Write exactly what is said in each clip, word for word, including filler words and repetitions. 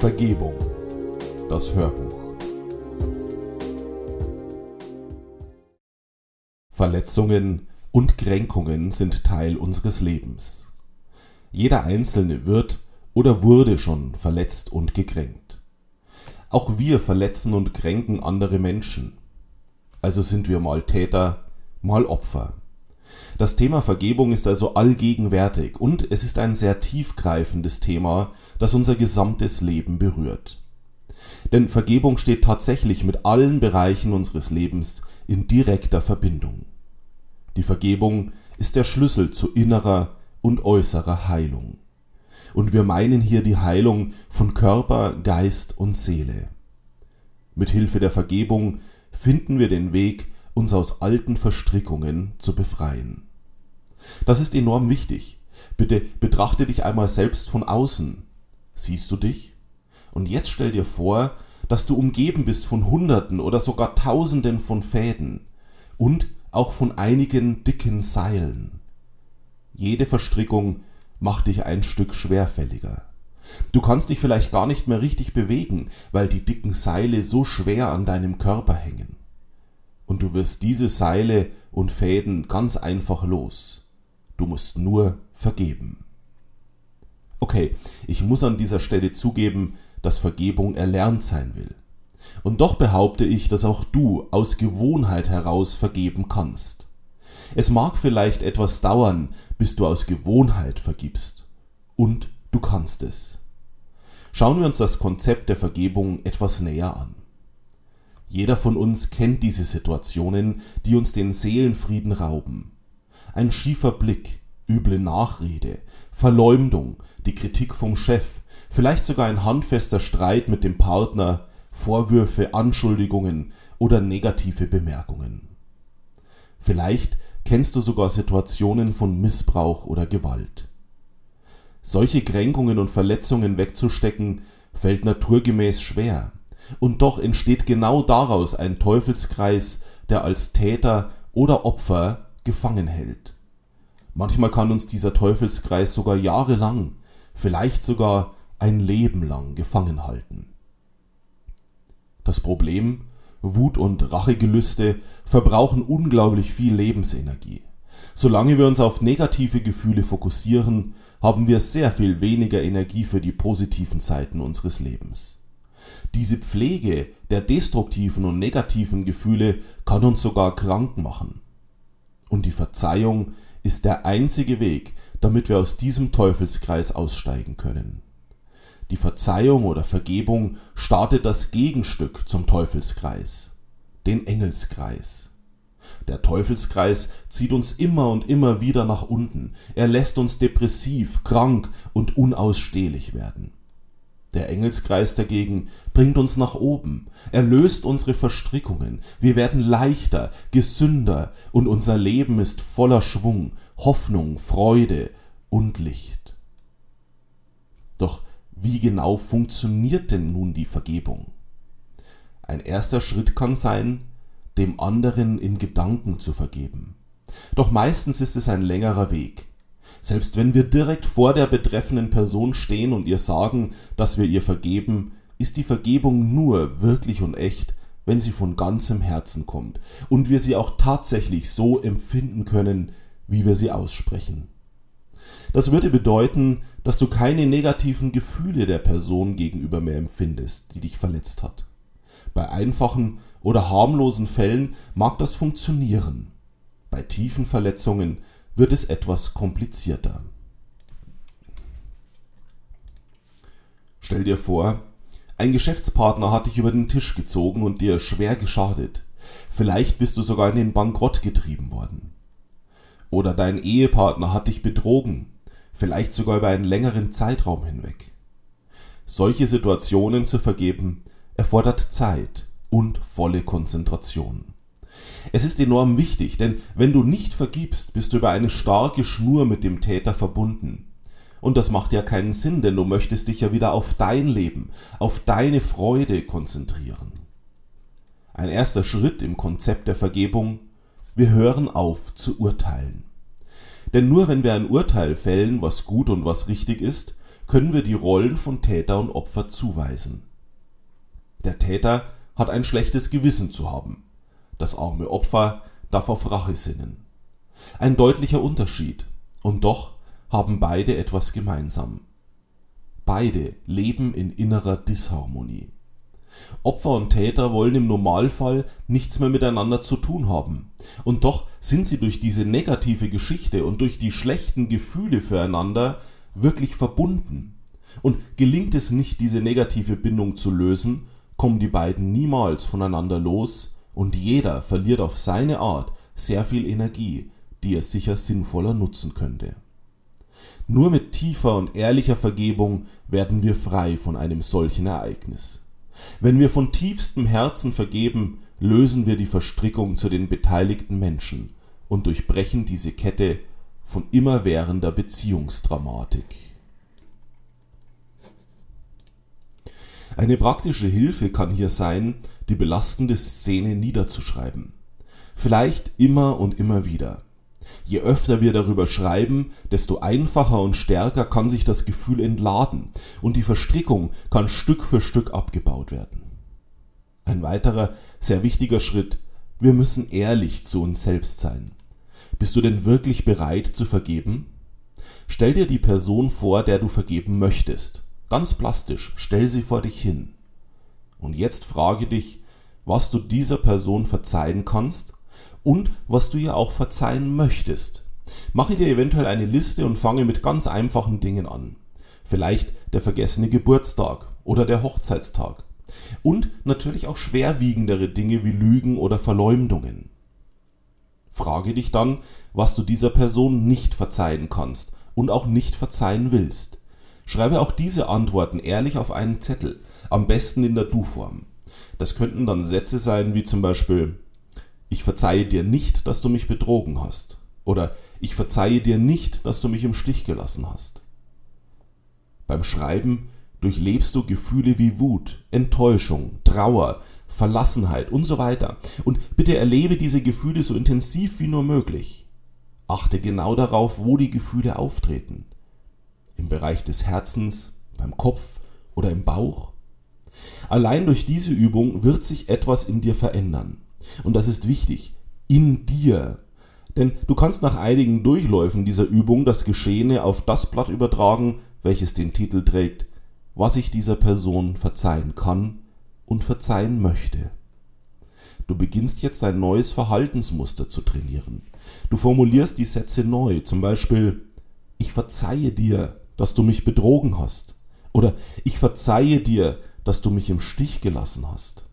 Vergebung. Das Hörbuch. Verletzungen und Kränkungen sind Teil unseres Lebens. Jeder Einzelne wird oder wurde schon verletzt und gekränkt. Auch wir verletzen und kränken andere Menschen. Also sind wir mal Täter, mal Opfer. Das Thema Vergebung ist also allgegenwärtig und es ist ein sehr tiefgreifendes Thema, das unser gesamtes Leben berührt. Denn Vergebung steht tatsächlich mit allen Bereichen unseres Lebens in direkter Verbindung. Die Vergebung ist der Schlüssel zu innerer und äußerer Heilung. Und wir meinen hier die Heilung von Körper, Geist und Seele. Mit Hilfe der Vergebung finden wir den Weg, uns aus alten Verstrickungen zu befreien. Das ist enorm wichtig. Bitte betrachte dich einmal selbst von außen. Siehst du dich? Und jetzt stell dir vor, dass du umgeben bist von Hunderten oder sogar Tausenden von Fäden und auch von einigen dicken Seilen. Jede Verstrickung macht dich ein Stück schwerfälliger. Du kannst dich vielleicht gar nicht mehr richtig bewegen, weil die dicken Seile so schwer an deinem Körper hängen. Und du wirst diese Seile und Fäden ganz einfach los. Du musst nur vergeben. Okay, ich muss an dieser Stelle zugeben, dass Vergebung erlernt sein will. Und doch behaupte ich, dass auch du aus Gewohnheit heraus vergeben kannst. Es mag vielleicht etwas dauern, bis du aus Gewohnheit vergibst. Und du kannst es. Schauen wir uns das Konzept der Vergebung etwas näher an. Jeder von uns kennt diese Situationen, die uns den Seelenfrieden rauben. Ein schiefer Blick, üble Nachrede, Verleumdung, die Kritik vom Chef, vielleicht sogar ein handfester Streit mit dem Partner, Vorwürfe, Anschuldigungen oder negative Bemerkungen. Vielleicht kennst du sogar Situationen von Missbrauch oder Gewalt. Solche Kränkungen und Verletzungen wegzustecken, fällt naturgemäß schwer. Und doch entsteht genau daraus ein Teufelskreis, der als Täter oder Opfer gefangen hält. Manchmal kann uns dieser Teufelskreis sogar jahrelang, vielleicht sogar ein Leben lang gefangen halten. Das Problem: Wut und Rachegelüste verbrauchen unglaublich viel Lebensenergie. Solange wir uns auf negative Gefühle fokussieren, haben wir sehr viel weniger Energie für die positiven Seiten unseres Lebens. Diese Pflege der destruktiven und negativen Gefühle kann uns sogar krank machen. Und die Verzeihung ist der einzige Weg, damit wir aus diesem Teufelskreis aussteigen können. Die Verzeihung oder Vergebung startet das Gegenstück zum Teufelskreis, den Engelskreis. Der Teufelskreis zieht uns immer und immer wieder nach unten. Er lässt uns depressiv, krank und unausstehlich werden. Der Engelskreis dagegen bringt uns nach oben. Er löst unsere Verstrickungen. Wir werden leichter, gesünder und unser Leben ist voller Schwung, Hoffnung, Freude und Licht. Doch wie genau funktioniert denn nun die Vergebung? Ein erster Schritt kann sein, dem anderen in Gedanken zu vergeben. Doch meistens ist es ein längerer Weg. Selbst wenn wir direkt vor der betreffenden Person stehen und ihr sagen, dass wir ihr vergeben, ist die Vergebung nur wirklich und echt, wenn sie von ganzem Herzen kommt und wir sie auch tatsächlich so empfinden können, wie wir sie aussprechen. Das würde bedeuten, dass du keine negativen Gefühle der Person gegenüber mehr empfindest, die dich verletzt hat. Bei einfachen oder harmlosen Fällen mag das funktionieren. Bei tiefen Verletzungen wird es etwas komplizierter. Stell dir vor, ein Geschäftspartner hat dich über den Tisch gezogen und dir schwer geschadet. Vielleicht bist du sogar in den Bankrott getrieben worden. Oder dein Ehepartner hat dich betrogen, vielleicht sogar über einen längeren Zeitraum hinweg. Solche Situationen zu vergeben, erfordert Zeit und volle Konzentration. Es ist enorm wichtig, denn wenn du nicht vergibst, bist du über eine starke Schnur mit dem Täter verbunden. Und das macht ja keinen Sinn, denn du möchtest dich ja wieder auf dein Leben, auf deine Freude konzentrieren. Ein erster Schritt im Konzept der Vergebung: Wir hören auf zu urteilen. Denn nur wenn wir ein Urteil fällen, was gut und was richtig ist, können wir die Rollen von Täter und Opfer zuweisen. Der Täter hat ein schlechtes Gewissen zu haben. Das arme Opfer darf auf Rache sinnen. Ein deutlicher Unterschied, und doch haben beide etwas gemeinsam. Beide leben in innerer Disharmonie. Opfer und Täter wollen im Normalfall nichts mehr miteinander zu tun haben. Und doch sind sie durch diese negative Geschichte und durch die schlechten Gefühle füreinander wirklich verbunden. Und gelingt es nicht, diese negative Bindung zu lösen, kommen die beiden niemals voneinander los und jeder verliert auf seine Art sehr viel Energie, die er sicher sinnvoller nutzen könnte. Nur mit tiefer und ehrlicher Vergebung werden wir frei von einem solchen Ereignis. Wenn wir von tiefstem Herzen vergeben, lösen wir die Verstrickung zu den beteiligten Menschen und durchbrechen diese Kette von immerwährender Beziehungsdramatik. Eine praktische Hilfe kann hier sein, die belastende Szene niederzuschreiben. Vielleicht immer und immer wieder. Je öfter wir darüber schreiben, desto einfacher und stärker kann sich das Gefühl entladen und die Verstrickung kann Stück für Stück abgebaut werden. Ein weiterer, sehr wichtiger Schritt: Wir müssen ehrlich zu uns selbst sein. Bist du denn wirklich bereit zu vergeben? Stell dir die Person vor, der du vergeben möchtest. Ganz plastisch, stell sie vor dich hin. Und jetzt frage dich, was du dieser Person verzeihen kannst und was du ihr auch verzeihen möchtest. Mache dir eventuell eine Liste und fange mit ganz einfachen Dingen an. Vielleicht der vergessene Geburtstag oder der Hochzeitstag. Und natürlich auch schwerwiegendere Dinge wie Lügen oder Verleumdungen. Frage dich dann, was du dieser Person nicht verzeihen kannst und auch nicht verzeihen willst. Schreibe auch diese Antworten ehrlich auf einen Zettel, am besten in der Du-Form. Das könnten dann Sätze sein wie zum Beispiel: Ich verzeihe dir nicht, dass du mich betrogen hast. Oder ich verzeihe dir nicht, dass du mich im Stich gelassen hast. Beim Schreiben durchlebst du Gefühle wie Wut, Enttäuschung, Trauer, Verlassenheit und so weiter. Und bitte erlebe diese Gefühle so intensiv wie nur möglich. Achte genau darauf, wo die Gefühle auftreten. Im Bereich des Herzens, beim Kopf oder im Bauch. Allein durch diese Übung wird sich etwas in dir verändern. Und das ist wichtig, in dir. Denn du kannst nach einigen Durchläufen dieser Übung das Geschehene auf das Blatt übertragen, welches den Titel trägt: Was ich dieser Person verzeihen kann und verzeihen möchte. Du beginnst jetzt ein neues Verhaltensmuster zu trainieren. Du formulierst die Sätze neu, zum Beispiel: Ich verzeihe dir, dass du mich betrogen hast. Oder ich verzeihe dir, dass du mich im Stich gelassen hast.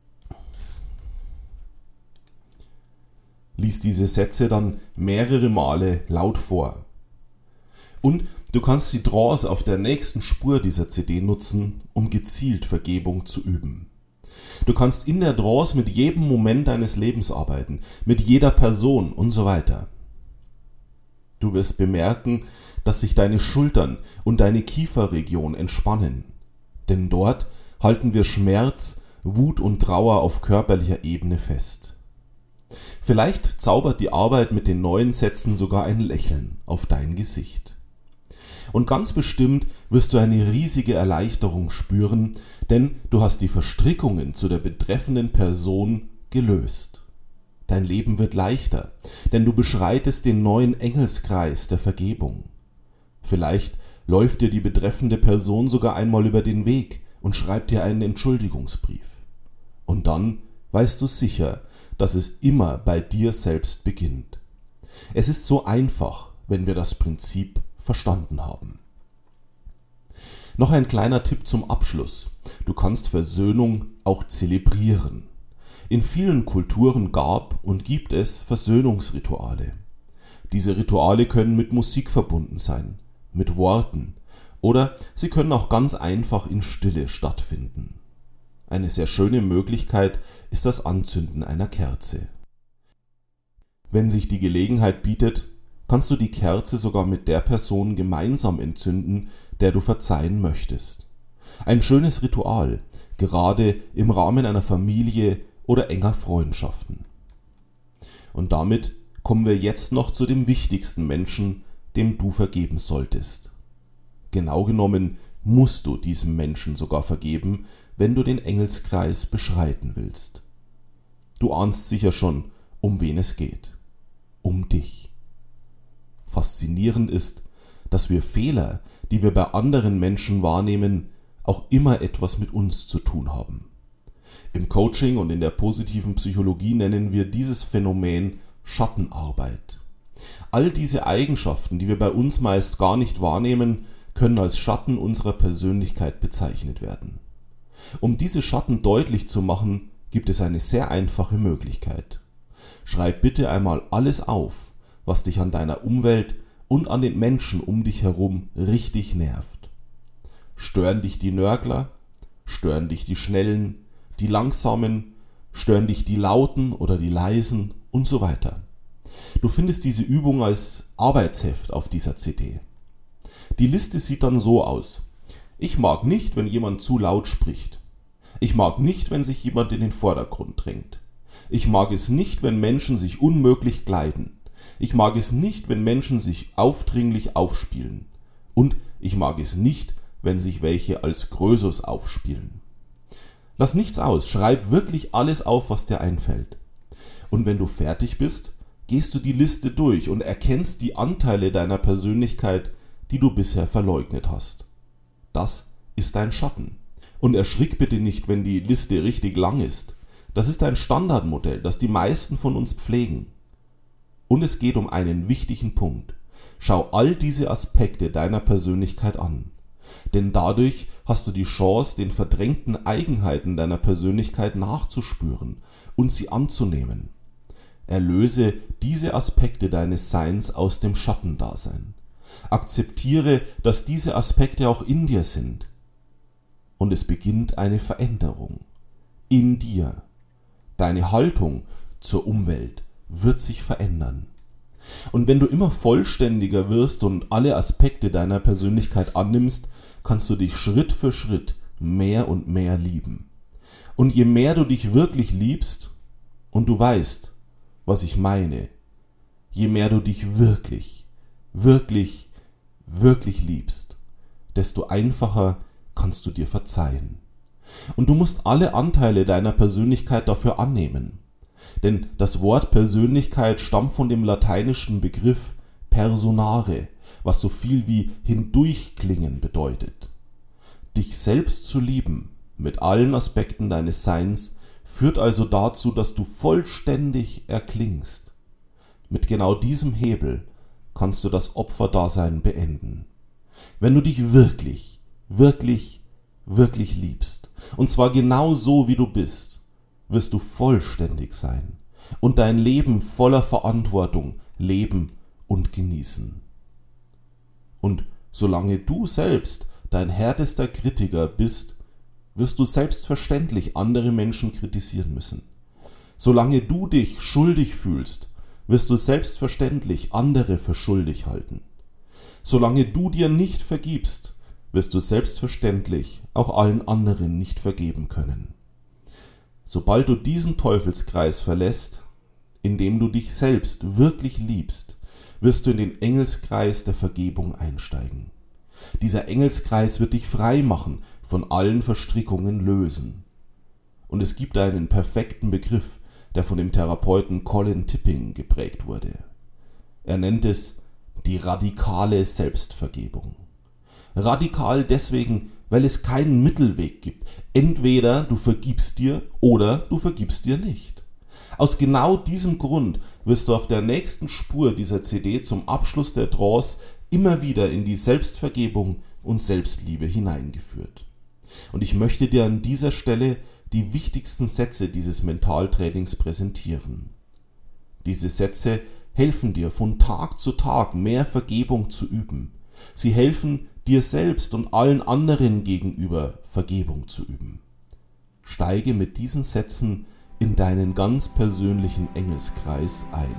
Lies diese Sätze dann mehrere Male laut vor. Und du kannst die Trance auf der nächsten Spur dieser C D nutzen, um gezielt Vergebung zu üben. Du kannst in der Trance mit jedem Moment deines Lebens arbeiten, mit jeder Person und so weiter. Du wirst bemerken, dass sich deine Schultern und deine Kieferregion entspannen. Denn dort halten wir Schmerz, Wut und Trauer auf körperlicher Ebene fest. Vielleicht zaubert die Arbeit mit den neuen Sätzen sogar ein Lächeln auf dein Gesicht. Und ganz bestimmt wirst du eine riesige Erleichterung spüren, denn du hast die Verstrickungen zu der betreffenden Person gelöst. Dein Leben wird leichter, denn du beschreitest den neuen Engelskreis der Vergebung. Vielleicht läuft dir die betreffende Person sogar einmal über den Weg und schreibt dir einen Entschuldigungsbrief. Und dann weißt du sicher, dass es immer bei dir selbst beginnt. Es ist so einfach, wenn wir das Prinzip verstanden haben. Noch ein kleiner Tipp zum Abschluss. Du kannst Versöhnung auch zelebrieren. In vielen Kulturen gab und gibt es Versöhnungsrituale. Diese Rituale können mit Musik verbunden sein, mit Worten, oder sie können auch ganz einfach in Stille stattfinden. Eine sehr schöne Möglichkeit ist das Anzünden einer Kerze. Wenn sich die Gelegenheit bietet, kannst du die Kerze sogar mit der Person gemeinsam entzünden, der du verzeihen möchtest. Ein schönes Ritual, gerade im Rahmen einer Familie oder enger Freundschaften. Und damit kommen wir jetzt noch zu dem wichtigsten Menschen, dem du vergeben solltest: Genau genommen musst du diesem Menschen sogar vergeben, wenn du den Engelskreis beschreiten willst. Du ahnst sicher schon, um wen es geht. Um dich. Faszinierend ist, dass wir Fehler, die wir bei anderen Menschen wahrnehmen, auch immer etwas mit uns zu tun haben. Im Coaching und in der positiven Psychologie nennen wir dieses Phänomen Schattenarbeit. All diese Eigenschaften, die wir bei uns meist gar nicht wahrnehmen, können als Schatten unserer Persönlichkeit bezeichnet werden. Um diese Schatten deutlich zu machen, gibt es eine sehr einfache Möglichkeit. Schreib bitte einmal alles auf, was dich an deiner Umwelt und an den Menschen um dich herum richtig nervt. Stören dich die Nörgler? Stören dich die Schnellen, die Langsamen? Stören dich die Lauten oder die Leisen und so weiter? Du findest diese Übung als Arbeitsheft auf dieser C D. Die Liste sieht dann so aus. Ich mag nicht, wenn jemand zu laut spricht. Ich mag nicht, wenn sich jemand in den Vordergrund drängt. Ich mag es nicht, wenn Menschen sich unmöglich kleiden. Ich mag es nicht, wenn Menschen sich aufdringlich aufspielen. Und ich mag es nicht, wenn sich welche als Krösus aufspielen. Lass nichts aus, schreib wirklich alles auf, was dir einfällt. Und wenn du fertig bist, gehst du die Liste durch und erkennst die Anteile deiner Persönlichkeit, die du bisher verleugnet hast. Das ist dein Schatten. Und erschrick bitte nicht, wenn die Liste richtig lang ist. Das ist ein Standardmodell, das die meisten von uns pflegen. Und es geht um einen wichtigen Punkt. Schau all diese Aspekte deiner Persönlichkeit an. Denn dadurch hast du die Chance, den verdrängten Eigenheiten deiner Persönlichkeit nachzuspüren und sie anzunehmen. Erlöse diese Aspekte deines Seins aus dem Schattendasein. Akzeptiere, dass diese Aspekte auch in dir sind. Und es beginnt eine Veränderung. In dir. Deine Haltung zur Umwelt wird sich verändern. Und wenn du immer vollständiger wirst und alle Aspekte deiner Persönlichkeit annimmst, kannst du dich Schritt für Schritt mehr und mehr lieben. Und je mehr du dich wirklich liebst, und du weißt, was ich meine, je mehr du dich wirklich, wirklich, wirklich liebst, desto einfacher kannst du dir verzeihen. Und du musst alle Anteile deiner Persönlichkeit dafür annehmen. Denn das Wort Persönlichkeit stammt von dem lateinischen Begriff personare, was so viel wie hindurchklingen bedeutet. Dich selbst zu lieben, mit allen Aspekten deines Seins, führt also dazu, dass du vollständig erklingst. Mit genau diesem Hebel kannst du das Opferdasein beenden. Wenn du dich wirklich, wirklich, wirklich liebst, und zwar genau so, wie du bist, wirst du vollständig sein und dein Leben voller Verantwortung leben und genießen. Und solange du selbst dein härtester Kritiker bist, wirst du selbstverständlich andere Menschen kritisieren müssen. Solange du dich schuldig fühlst, wirst du selbstverständlich andere für schuldig halten. Solange du dir nicht vergibst, wirst du selbstverständlich auch allen anderen nicht vergeben können. Sobald du diesen Teufelskreis verlässt, indem du dich selbst wirklich liebst, wirst du in den Engelskreis der Vergebung einsteigen. Dieser Engelskreis wird dich frei machen, von allen Verstrickungen lösen. Und es gibt einen perfekten Begriff, der von dem Therapeuten Colin Tipping geprägt wurde. Er nennt es die radikale Selbstvergebung. Radikal deswegen, weil es keinen Mittelweg gibt. Entweder du vergibst dir oder du vergibst dir nicht. Aus genau diesem Grund wirst du auf der nächsten Spur dieser C D zum Abschluss der Trance immer wieder in die Selbstvergebung und Selbstliebe hineingeführt. Und ich möchte dir an dieser Stelle die wichtigsten Sätze dieses Mentaltrainings präsentieren. Diese Sätze helfen dir, von Tag zu Tag mehr Vergebung zu üben. Sie helfen dir selbst und allen anderen gegenüber Vergebung zu üben. Steige mit diesen Sätzen in deinen ganz persönlichen Engelskreis ein.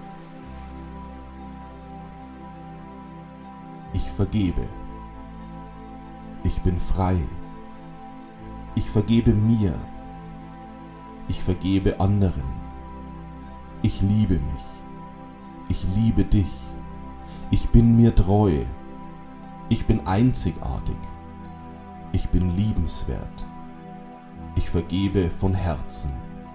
Ich vergebe. Ich bin frei. Ich vergebe mir. Ich vergebe anderen. Ich liebe mich. Ich liebe dich. Ich bin mir treu. Ich bin einzigartig. Ich bin liebenswert. Ich vergebe von Herzen.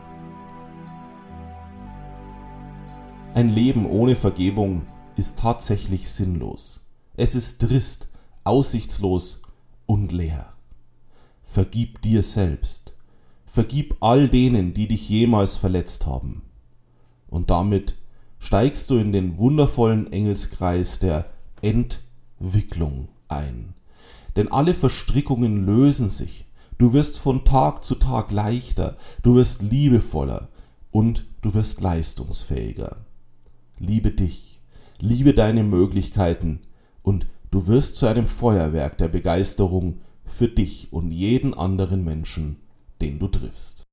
Ein Leben ohne Vergebung ist tatsächlich sinnlos. Es ist trist, aussichtslos und leer. Vergib dir selbst. Vergib all denen, die dich jemals verletzt haben. Und damit steigst du in den wundervollen Engelskreis der Entwicklung ein. Denn alle Verstrickungen lösen sich. Du wirst von Tag zu Tag leichter, du wirst liebevoller und du wirst leistungsfähiger. Liebe dich, liebe deine Möglichkeiten und du wirst zu einem Feuerwerk der Begeisterung für dich und jeden anderen Menschen, den du triffst.